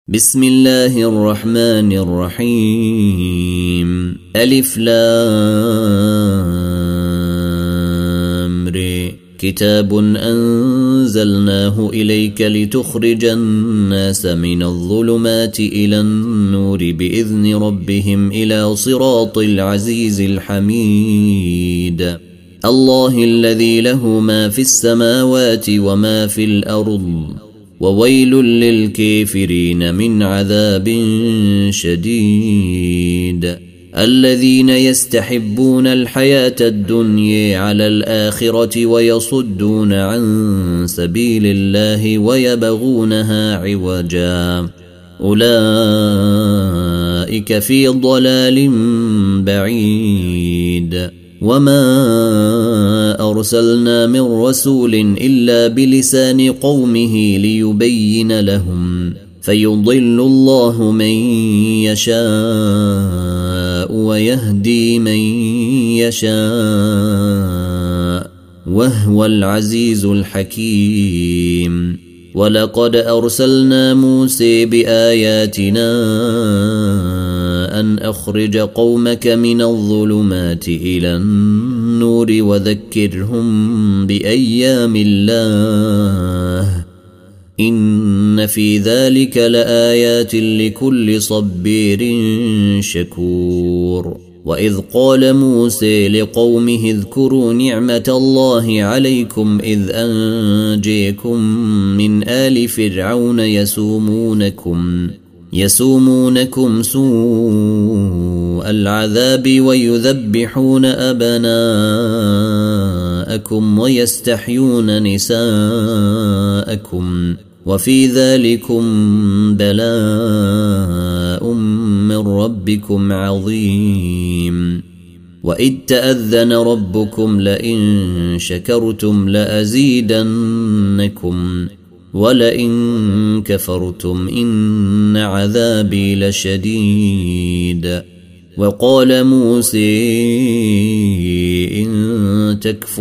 بسم الله الرحمن الرحيم ألف لام ر كتاب أنزلناه إليك لتخرج الناس من الظلمات إلى النور بإذن ربهم إلى صراط العزيز الحميد الله الذي له ما في السماوات وما في الأرض وويل للكافرين من عذاب شديد الذين يستحبون الحياة الدنيا على الآخرة ويصدون عن سبيل الله ويبغونها عوجا أولئك في ضلال بعيد وما أرسلنا من رسول إلا بلسان قومه ليبين لهم فيضل الله من يشاء ويهدي من يشاء وهو العزيز الحكيم ولقد أرسلنا موسى بآياتنا أن أخرج قومك من الظلمات إلى النور وذكرهم بأيام الله إن في ذلك لآيات لكل صبير شكور وإذ قال موسى لقومه اذكروا نعمة الله عليكم إذ أنجيكم من آل فرعون يسومونكم سوء العذاب ويذبحون أبناءكم ويستحيون نساءكم وفي ذلكم بلاء من ربكم عظيم وإذ تأذن ربكم لئن شكرتم لأزيدنكم ولئن كفرتم إن عذابي لشديد وقال موسى إن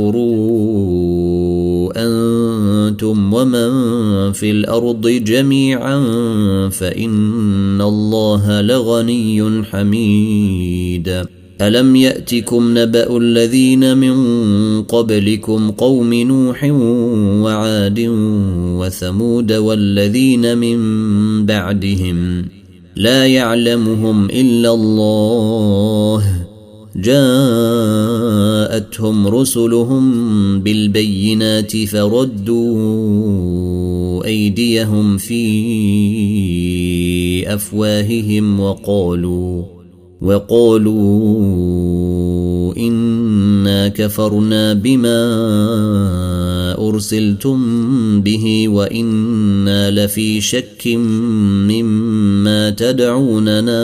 تكفروا أنتم ومن في الأرض جميعا فإن الله لغني حميد ألم يأتكم نبأ الذين من قبلكم قوم نوح وعاد وثمود والذين من بعدهم لا يعلمهم إلا الله جاءتهم رسلهم بالبينات فردوا أيديهم في أفواههم وقالوا إنا كفرنا بما أرسلتم به وإنا لفي شك مما تدعوننا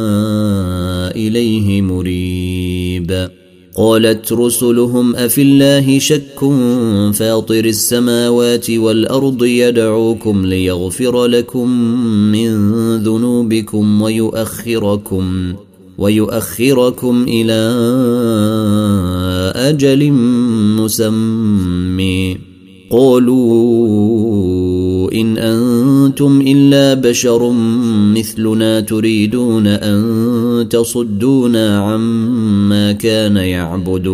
إليه مريب قالت رسلهم أفي الله شك فاطر السماوات والأرض يدعوكم ليغفر لكم من ذنوبكم ويؤخركم إلى أجل مسمى قالوا إن أنتم إلا بشر مثلنا تريدون أن تصدونا عما كان يعبد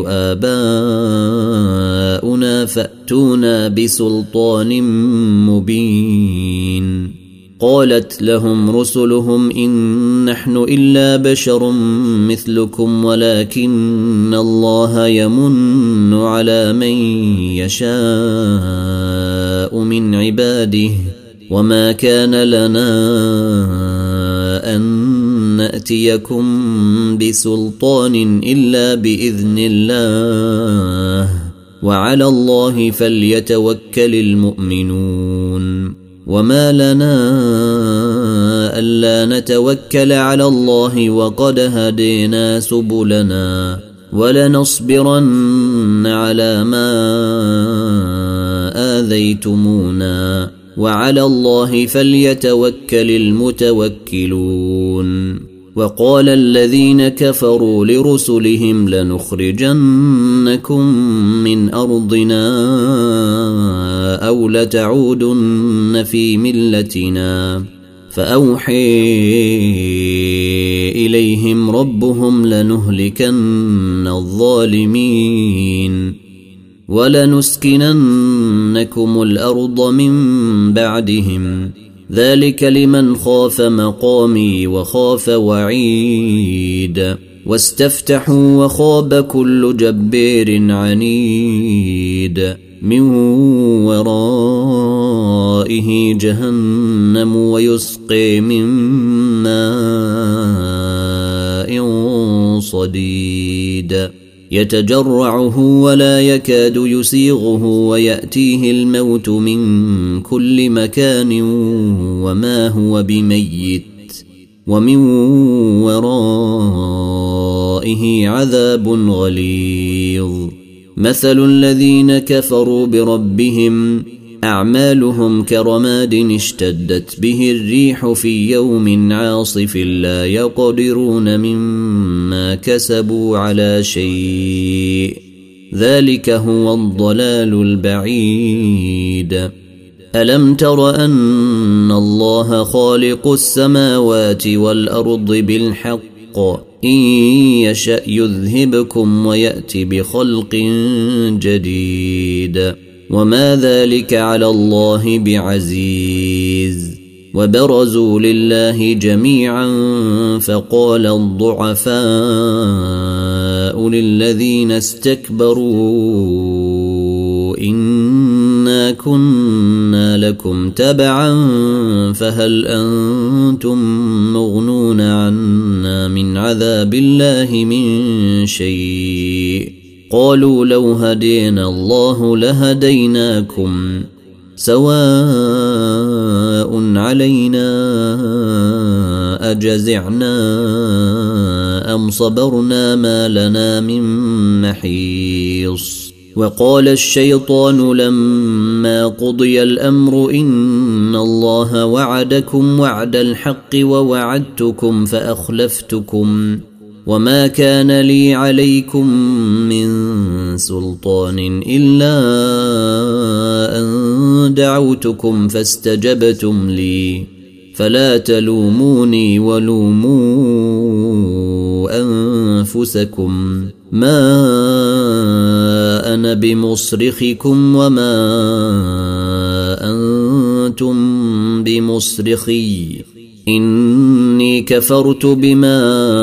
آباؤنا فأتونا بسلطان مبين قالت لهم رسلهم إن نحن إلا بشر مثلكم ولكن الله يمن على من يشاء من عباده وما كان لنا أن نأتيكم بسلطان إلا بإذن الله وعلى الله فليتوكل المؤمنون وما لنا ألا نتوكل على الله وقد هدينا سبلنا ولنصبرن على ما آذيتمونا وعلى الله فليتوكل المتوكلون وقال الذين كفروا لرسلهم لنخرجنكم من أرضنا أو لتعودن في ملتنا فأوحي إليهم ربهم لنهلكن الظالمين ولنسكننكم الأرض من بعدهم ذلك لمن خاف مقامي وخاف وعيد واستفتحوا وخاب كل جبار عنيد من ورائه جهنم ويسقي من ماء صديد يتجرعه ولا يكاد يسيغه ويأتيه الموت من كل مكان وما هو بميت ومن ورائه عذاب غليظ مثل الذين كفروا بربهم أعمالهم كرماد اشتدت به الريح في يوم عاصف لا يقدرون مما كسبوا على شيء ذلك هو الضلال البعيد ألم تر أن الله خالق السماوات والأرض بالحق إن يشأ يذهبكم ويأتي بخلق جديد وما ذلك على الله بعزيز وبرزوا لله جميعا فقال الضعفاء للذين استكبروا إنا كنا لكم تبعا فهل أنتم مغنون عنا من عذاب الله من شيء قالوا لو هدينا الله لهديناكم سواء علينا أجزعنا أم صبرنا ما لنا من محيص وقال الشيطان لما قضي الأمر إن الله وعدكم وعد الحق ووعدتكم فأخلفتكم وما كان لي عليكم من سلطان إلا أن دعوتكم فاستجبتم لي فلا تلوموني ولوموا أنفسكم ما أنا بمصرخكم وما أنتم بمصرخي إني كفرت بما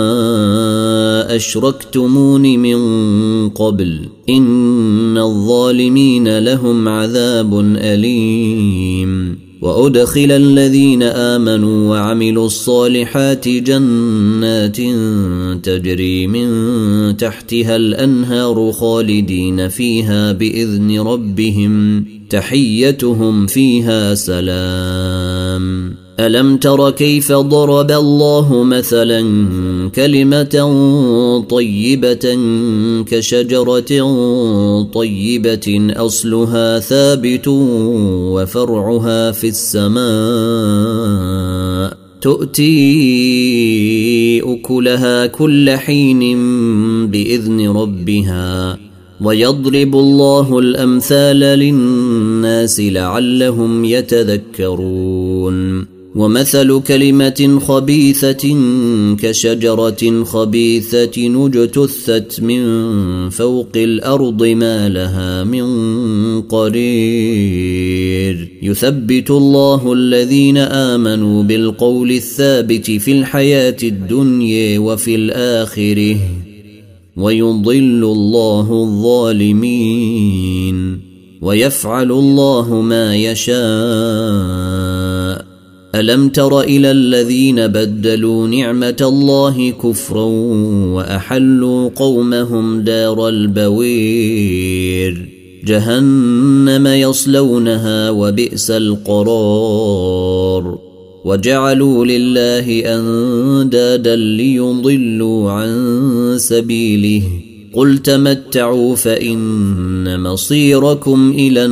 أشركتمون من قبل إن الظالمين لهم عذاب أليم وأدخل الذين آمنوا وعملوا الصالحات جنات تجري من تحتها الأنهار خالدين فيها بإذن ربهم تحيتهم فيها سلام ألم تر كيف ضرب الله مثلا كلمة طيبة كشجرة طيبة أصلها ثابت وفرعها في السماء تؤتي أكلها كل حين بإذن ربها ويضرب الله الأمثال للناس لعلهم يتذكرون ومثل كلمة خبيثة كشجرة خبيثة اجتثت من فوق الأرض ما لها من قرير يثبت الله الذين آمنوا بالقول الثابت في الحياة الدنيا وفي الآخرة ويضل الله الظالمين ويفعل الله ما يشاء ألم تر إلى الذين بدلوا نعمة الله كفرا وأحلوا قومهم دار البوير جهنم يصلونها وبئس القرار وجعلوا لله أندادا ليضلوا عن سبيله قل تمتعوا فإن مصيركم إلى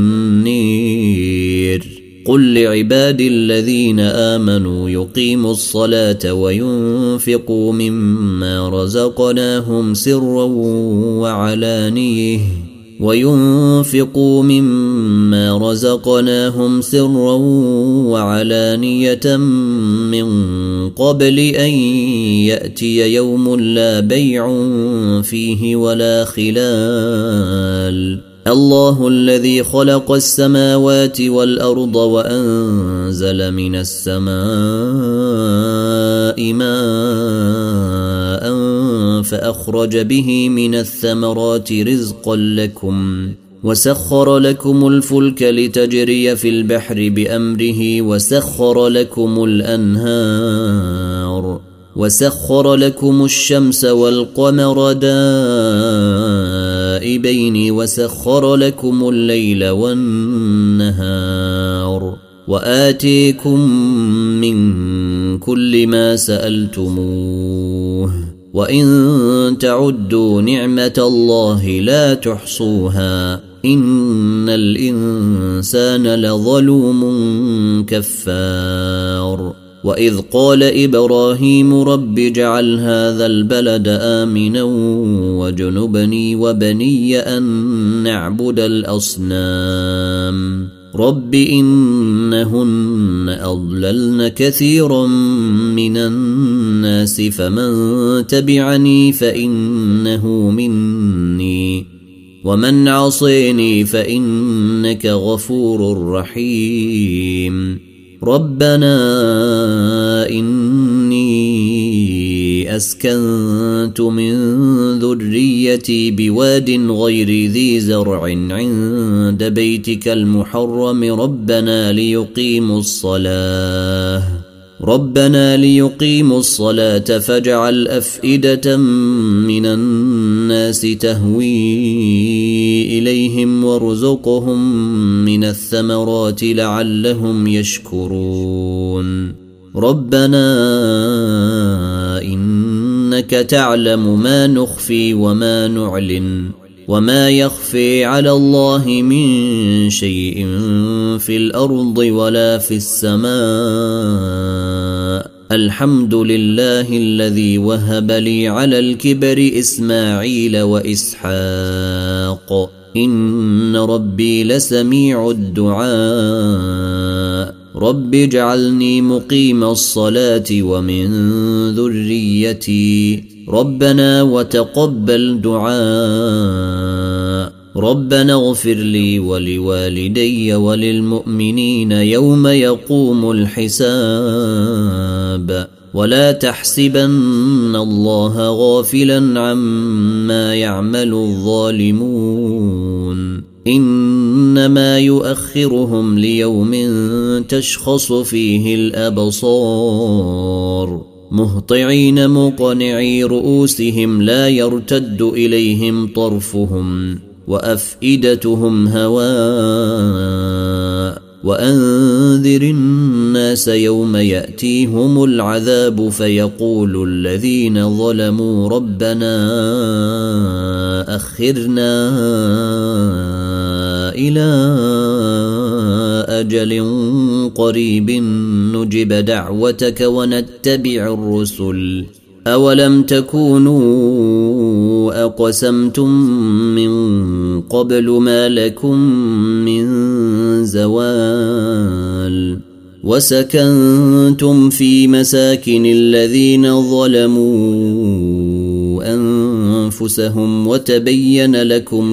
النير قل لعبادي الذين آمنوا يقيموا الصلاة وينفقوا مما رزقناهم سرا وعلانيه وينفقوا مما رزقناهم سرا وعلانية من قبل أن يأتي يوم لا بيع فيه ولا خلال. الله الذي خلق السماوات والأرض وأنزل من السماء ماء فأخرج به من الثمرات رزقا لكم وسخر لكم الفلك لتجري في البحر بأمره وسخر لكم الأنهار وسخر لكم الشمس والقمر دائبين وسخر لكم الليل والنهار وآتيكم من كل ما سألتموه وإن تعدوا نعمة الله لا تحصوها إن الإنسان لظلوم كفار. وإذ قال إبراهيم رب اجعل هذا البلد آمنا وجنبني وبني أن نعبد الأصنام رب إنهن أضللن كثيرا من الناس فمن تبعني فإنه مني ومن عصيني فإنك غفور رحيم. ربنا إني أسكنت من ذريتي بواد غير ذي زرع عند بيتك المحرم ربنا ليقيموا الصلاة فاجعل أفئدة من الناس تهوي إليهم وارزقهم من الثمرات لعلهم يشكرون. ربنا إنك تعلم ما نخفي وما نعلن وما يخفي على الله من شيء في الأرض ولا في السماء. الحمد لله الذي وهب لي على الكبر إسماعيل وإسحاق إن ربي لسميع الدعاء. رب اجعلني مقيم الصلاة ومن ذريتي ربنا وتقبل دعاء. ربنا اغفر لي ولوالدي وللمؤمنين يوم يقوم الحساب. ولا تحسبن الله غافلا عما يعمل الظالمون إنما يؤخرهم ليوم تشخص فيه الأبصار مهطعين مقنعي رؤوسهم لا يرتد إليهم طرفهم وأفئدتهم هواء. وأنذر الناس يوم يأتيهم العذاب فيقول الذين ظلموا ربنا أخرنا إلى أجل قريب نجب دعوتك ونتبع الرسل أولم تكونوا أقسمتم من قبل ما لكم من زوال وسكنتم في مساكن الذين ظلموا أنفسهم وتبين لكم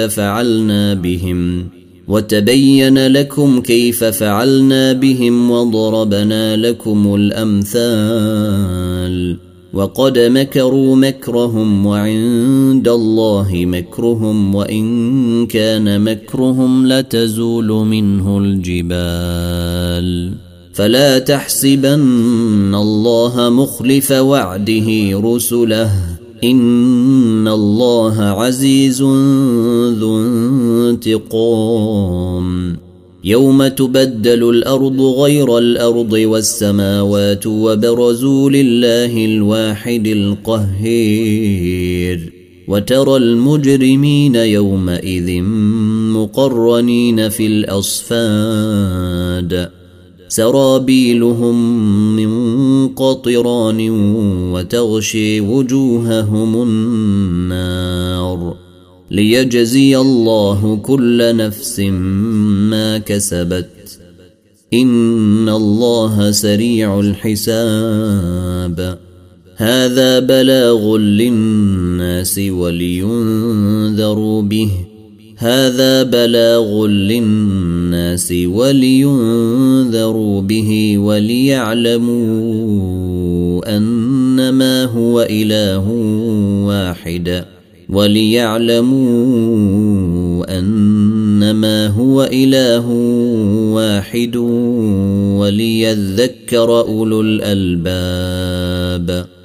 كيف فعلنا بهم وضربنا لكم الأمثال. وقد مكروا مكرهم وعند الله مكرهم وإن كان مكرهم لتزول منه الجبال. فلا تحسبن الله مخلف وعده رسله إن الله عزيز ذو انتقام. يوم تبدل الأرض غير الأرض والسماوات وبرزوا لله الواحد القهير. وترى المجرمين يومئذ مقرنين في الأصفاد سرابيلهم من قطران وتغشي وجوههم النار. ليجزي الله كل نفس ما كسبت إن الله سريع الحساب. هذا بلاغ للناس ولينذروا به وليعلموا أنما هو إله واحد وليذكر أولو الألباب.